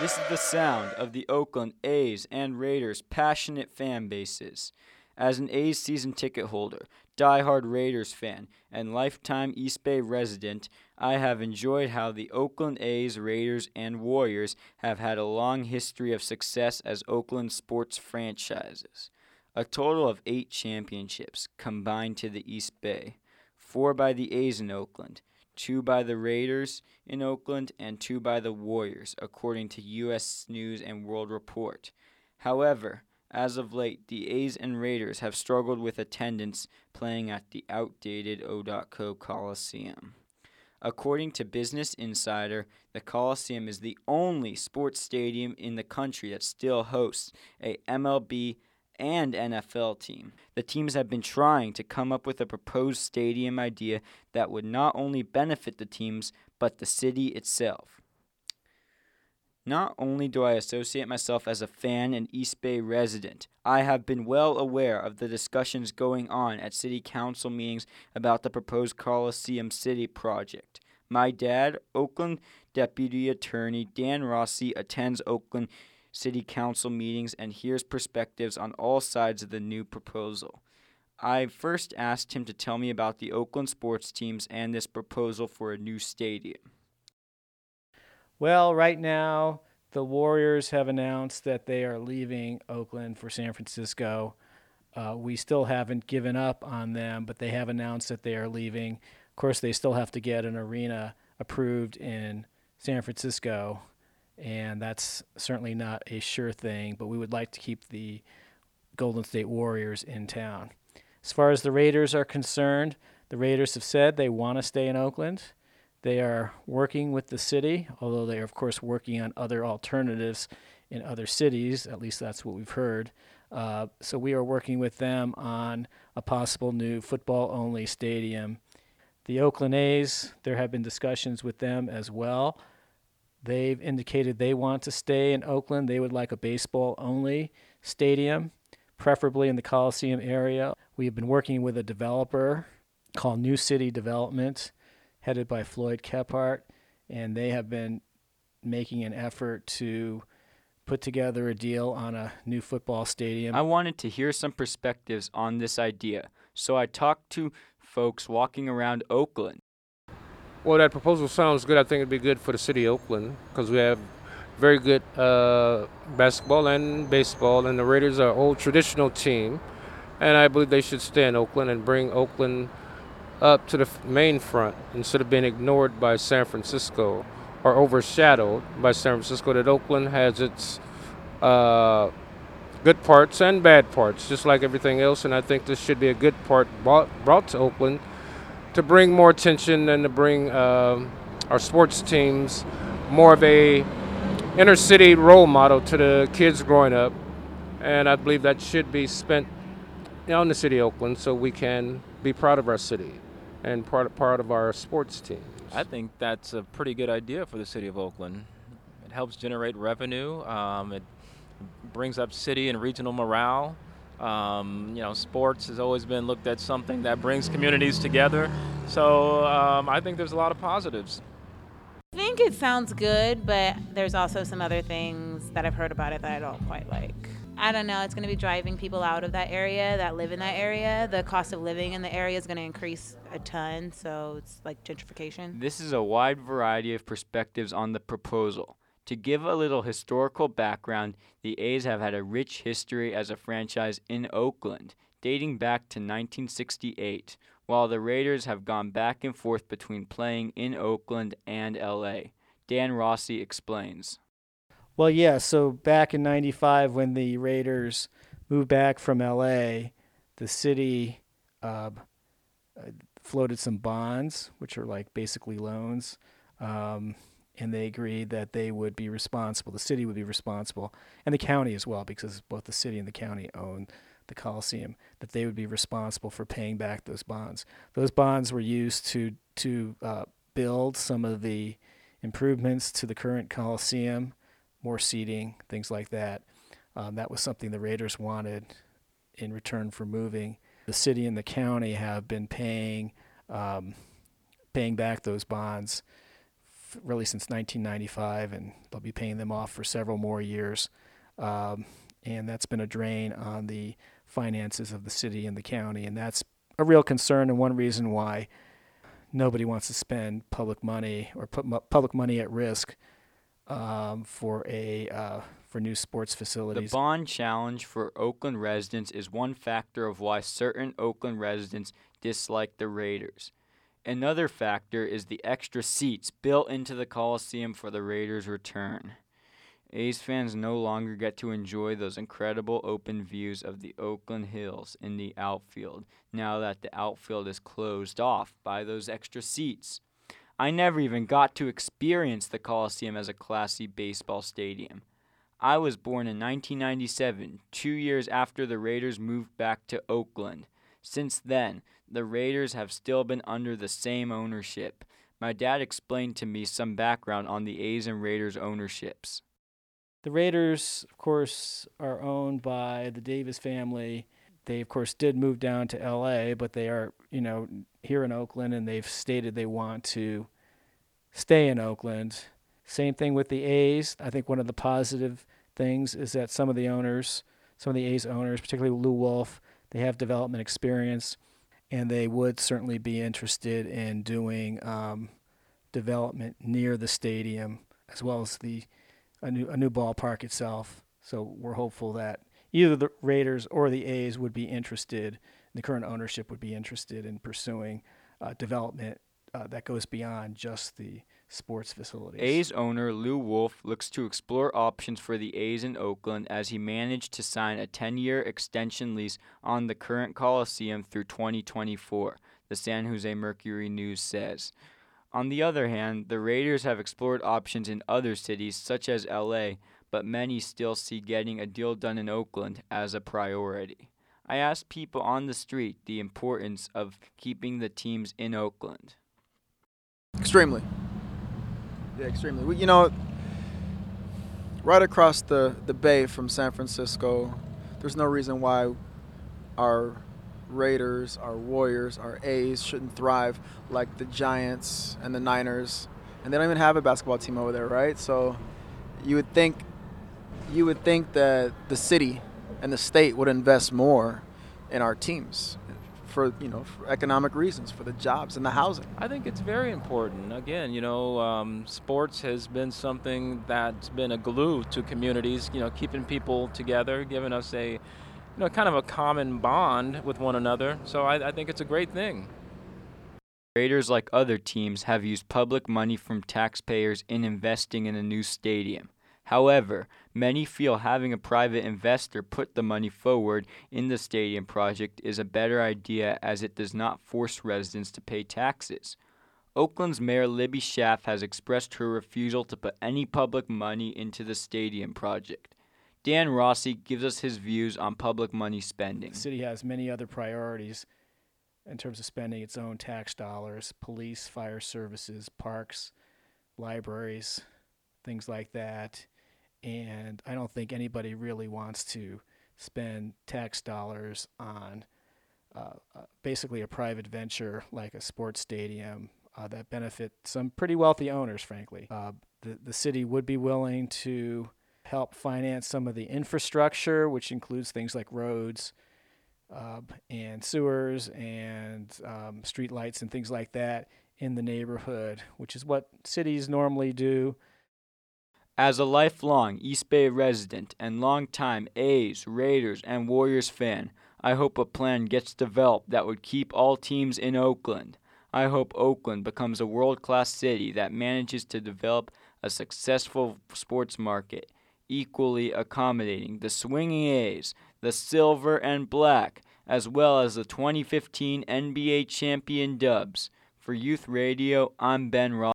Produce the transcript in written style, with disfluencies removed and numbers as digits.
This is the sound of the Oakland A's and Raiders' passionate fan bases. As an A's season ticket holder, diehard Raiders fan, and lifetime East Bay resident, I have enjoyed how the Oakland A's, Raiders, and Warriors have had a long history of success as Oakland sports franchises. A total of 8 championships combined to the East Bay, 4 by the A's in Oakland, 2 by the Raiders in Oakland, and 2 by the Warriors, according to U.S. News and World Report. However, as of late, the A's and Raiders have struggled with attendance playing at the outdated O.co Coliseum. According to Business Insider, the Coliseum is the only sports stadium in the country that still hosts a MLB and NFL team. The teams have been trying to come up with a proposed stadium idea that would not only benefit the teams, but the city itself. Not only do I associate myself as a fan and East Bay resident, I have been well aware of the discussions going on at city council meetings about the proposed Coliseum City project. My dad, Oakland Deputy Attorney Dan Rossi, attends Oakland City Council meetings and hears perspectives on all sides of the new proposal. I first asked him to tell me about the Oakland sports teams and this proposal for a new stadium. Well, right now, the Warriors have announced that they are leaving Oakland for San Francisco. We still haven't given up on them, but they have announced that they are leaving. Of course, they still have to get an arena approved in San Francisco, and that's certainly not a sure thing, but we would like to keep the Golden State Warriors in town. As far as the Raiders are concerned, the Raiders have said they want to stay in Oakland. They are working with the city, although they are, of course, working on other alternatives in other cities. At least that's what we've heard. So we are working with them on a possible new football-only stadium. The Oakland A's, there have been discussions with them as well. They've indicated they want to stay in Oakland. They would like a baseball-only stadium, preferably in the Coliseum area. We have been working with a developer called New City Development, headed by Floyd Kephart, and they have been making an effort to put together a deal on a new football stadium. I wanted to hear some perspectives on this idea, so I talked to folks walking around Oakland. Well, that proposal sounds good. I think it'd be good for the city of Oakland because we have very good basketball and baseball, and the Raiders are an old traditional team, and I believe they should stay in Oakland and bring Oakland up to the main front instead of being ignored by San Francisco or overshadowed by San Francisco. That Oakland has its good parts and bad parts, just like everything else, and I think this should be a good part brought to Oakland to bring more attention and to bring our sports teams more of a inner city role model to the kids growing up, and I believe that should be spent in the city of Oakland so we can be proud of our city and part of our sports teams. I think that's a pretty good idea for the city of Oakland. It helps generate revenue. It brings up city and regional morale. Sports has always been looked at something that brings communities together. So I think there's a lot of positives. I think it sounds good, but there's also some other things that I've heard about it that I don't quite like. I don't know, it's going to be driving people out of that area that live in that area. The cost of living in the area is going to increase a ton, so it's like gentrification. This is a wide variety of perspectives on the proposal. To give a little historical background, the A's have had a rich history as a franchise in Oakland, dating back to 1968, while the Raiders have gone back and forth between playing in Oakland and L.A. Dan Rossi explains. Well, yeah, so back in 95 when the Raiders moved back from L.A., the city floated some bonds, which are like basically loans, and they agreed that they would be responsible, the city would be responsible, and the county as well, because both the city and the county own the Coliseum, that they would be responsible for paying back those bonds. Those bonds were used to build some of the improvements to the current Coliseum, more seating, things like that. That was something the Raiders wanted in return for moving. The city and the county have been paying back those bonds really since 1995, and they'll be paying them off for several more years. And that's been a drain on the finances of the city and the county, and that's a real concern and one reason why nobody wants to spend public money or put public money at risk for new sports facilities. The bond challenge for Oakland residents is one factor of why certain Oakland residents dislike the Raiders. Another factor is the extra seats built into the Coliseum for the Raiders' return. A's fans no longer get to enjoy those incredible open views of the Oakland Hills in the outfield, now that the outfield is closed off by those extra seats. I never even got to experience the Coliseum as a Class C baseball stadium. I was born in 1997, 2 years after the Raiders moved back to Oakland. Since then, the Raiders have still been under the same ownership. My dad explained to me some background on the A's and Raiders ownerships. The Raiders, of course, are owned by the Davis family. They, of course, did move down to L.A., but they are, here in Oakland, and they've stated they want to stay in Oakland. Same thing with the A's. I think one of the positive things is that some of the A's owners, particularly Lou Wolf, they have development experience, and they would certainly be interested in doing development near the stadium, as well as a new ballpark itself. So we're hopeful that either the Raiders or the A's would be interested, the current ownership would be interested in pursuing development that goes beyond just the sports facilities. A's owner Lou Wolf looks to explore options for the A's in Oakland as he managed to sign a 10-year extension lease on the current Coliseum through 2024, the San Jose Mercury News says. On the other hand, the Raiders have explored options in other cities such as LA, but many still see getting a deal done in Oakland as a priority. I asked people on the street the importance of keeping the teams in Oakland. Extremely. Yeah, extremely. Right across the bay from San Francisco, there's no reason why our Raiders, our Warriors, our A's shouldn't thrive like the Giants and the Niners. And they don't even have a basketball team over there, right? So you would think that the city and the state would invest more in our teams for economic reasons, for the jobs and the housing. I think it's very important. Again, sports has been something that's been a glue to communities, keeping people together, giving us a, kind of a common bond with one another. So I think it's a great thing. Raiders, like other teams, have used public money from taxpayers in investing in a new stadium. However, many feel having a private investor put the money forward in the stadium project is a better idea as it does not force residents to pay taxes. Oakland's Mayor Libby Schaaf has expressed her refusal to put any public money into the stadium project. Dan Rossi gives us his views on public money spending. The city has many other priorities in terms of spending its own tax dollars: police, fire services, parks, libraries, things like that. And I don't think anybody really wants to spend tax dollars on basically a private venture like a sports stadium that benefit some pretty wealthy owners, frankly. The city would be willing to help finance some of the infrastructure, which includes things like roads and sewers and street lights and things like that in the neighborhood, which is what cities normally do. As a lifelong East Bay resident and longtime A's, Raiders, and Warriors fan, I hope a plan gets developed that would keep all teams in Oakland. I hope Oakland becomes a world-class city that manages to develop a successful sports market, equally accommodating the swinging A's, the silver and black, as well as the 2015 NBA champion Dubs. For Youth Radio, I'm Ben Ross.